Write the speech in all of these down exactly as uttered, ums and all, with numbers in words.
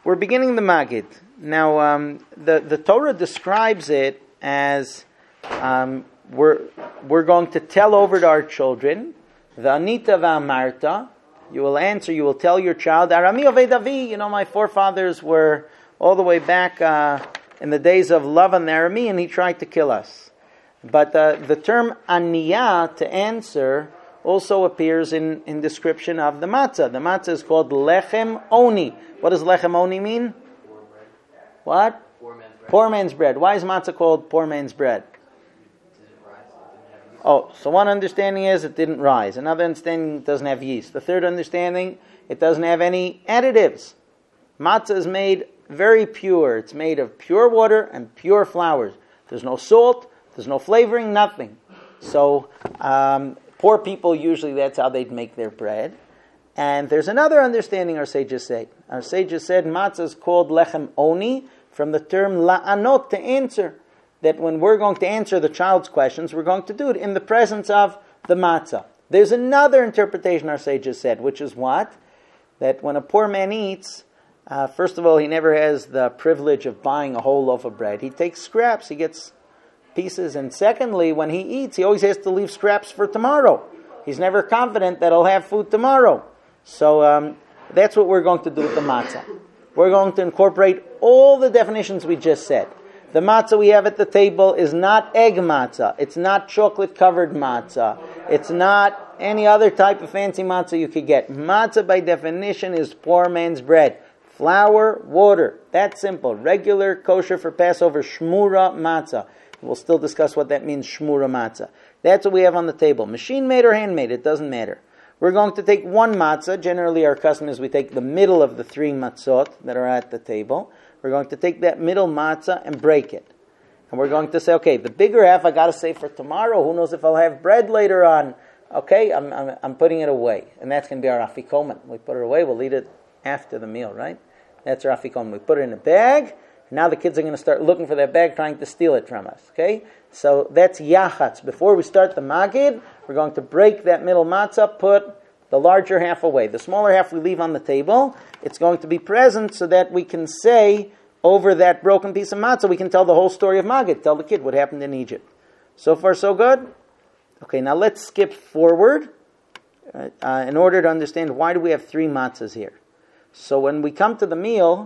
We're beginning the Magid. Now, um, the, the Torah describes it as um, we're, we're going to tell over to our children, V'anita v'amarta, you will answer, you will tell your child, Arami oved avi, you know, my forefathers were all the way back uh, in the days of Lavan the Aramean, and he tried to kill us. But uh, the term aniyah, to answer, also appears in, in description of the matzah. The matzah is called lechem oni. What does lechem oni mean? Poor bread. What? Poor man's bread. Poor man's bread. Why is matzah called poor man's bread? Did it rise? It didn't have yeast. Oh, so one understanding is it didn't rise. Another understanding, it doesn't have yeast. The third understanding, it doesn't have any additives. Matzah is made very pure. It's made of pure water and pure flours. There's no salt, there's no flavoring, nothing. So, um, poor people, usually that's how they'd make their bread. And there's another understanding our sages say. Our sages said matzah is called lechem oni from the term la'anot, to answer. That when we're going to answer the child's questions, we're going to do it in the presence of the matzah. There's another interpretation our sages said, which is what? That when a poor man eats, uh, first of all, he never has the privilege of buying a whole loaf of bread. He takes scraps, he gets pieces. And secondly, when he eats, he always has to leave scraps for tomorrow. He's never confident that he'll have food tomorrow. So um, that's what we're going to do with the matzah. We're going to incorporate all the definitions we just said. The matzah we have at the table is not egg matzah. It's not chocolate-covered matzah. It's not any other type of fancy matzah you could get. Matzah, by definition, is poor man's bread. Flour, water. That's simple. Regular, kosher for Passover, shmura matzah. We'll still discuss what that means, shmura matzah. That's what we have on the table. Machine-made or handmade, it doesn't matter. We're going to take one matzah. Generally, our custom is we take the middle of the three matzot that are at the table. We're going to take that middle matzah and break it. And we're going to say, okay, the bigger half I got to save for tomorrow. Who knows if I'll have bread later on? Okay, I'm, I'm, I'm putting it away. And that's going to be our afikomen. We put it away, we'll eat it after the meal, right? That's our afikomen. We put it in a bag. Now the kids are going to start looking for that bag, trying to steal it from us. Okay? So that's yachatz. Before we start the magid, we're going to break that middle matzah, put the larger half away. The smaller half we leave on the table. It's going to be present so that we can say over that broken piece of matzah, we can tell the whole story of magid. Tell the kid what happened in Egypt. So far, so good? Okay, now let's skip forward uh, uh, in order to understand why do we have three matzahs here. So when we come to the meal,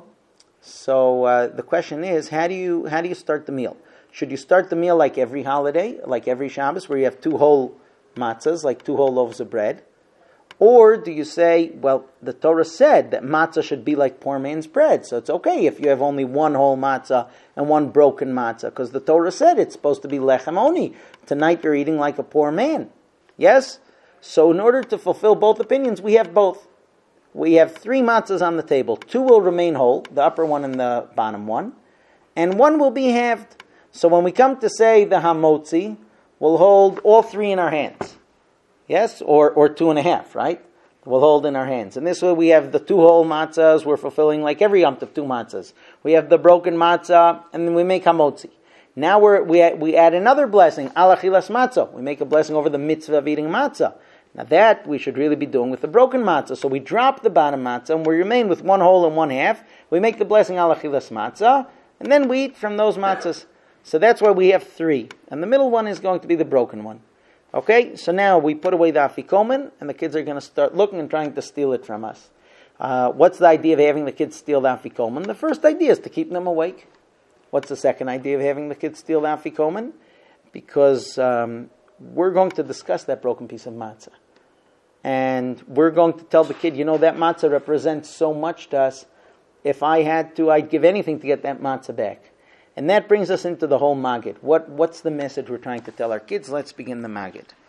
so uh, the question is, how do you how do you start the meal? Should you start the meal like every holiday, like every Shabbos, where you have two whole matzahs, like two whole loaves of bread? Or do you say, well, the Torah said that matzah should be like poor man's bread, so it's okay if you have only one whole matzah and one broken matzah, because the Torah said it's supposed to be lechem oni. Tonight you're eating like a poor man. Yes? So in order to fulfill both opinions, we have both. We have three matzahs on the table. Two will remain whole, the upper one and the bottom one, and one will be halved. So when we come to say the hamotzi, we'll hold all three in our hands. Yes? Or or two and a half, right? We'll hold in our hands. And this way we have the two whole matzahs. We're fulfilling like every Yom Tov, two matzahs. We have the broken matzah, and then we make hamotzi. Now we're, we add, we add another blessing, alachilas matzah. We make a blessing over the mitzvah of eating matzah. Now that we should really be doing with the broken matzah. So we drop the bottom matzah, and we remain with one whole and one half. We make the blessing alachilas matzah, and then we eat from those matzahs. So that's why we have three. And the middle one is going to be the broken one. Okay, so now we put away the afikomen, and the kids are going to start looking and trying to steal it from us. Uh, what's the idea of having the kids steal the afikomen? The first idea is to keep them awake. What's the second idea of having the kids steal the afikomen? Because um, we're going to discuss that broken piece of matzah. And we're going to tell the kid, you know, that matzah represents so much to us. If I had to, I'd give anything to get that matzah back. And that brings us into the whole Magid. What, what's the message we're trying to tell our kids? Let's begin the Magid.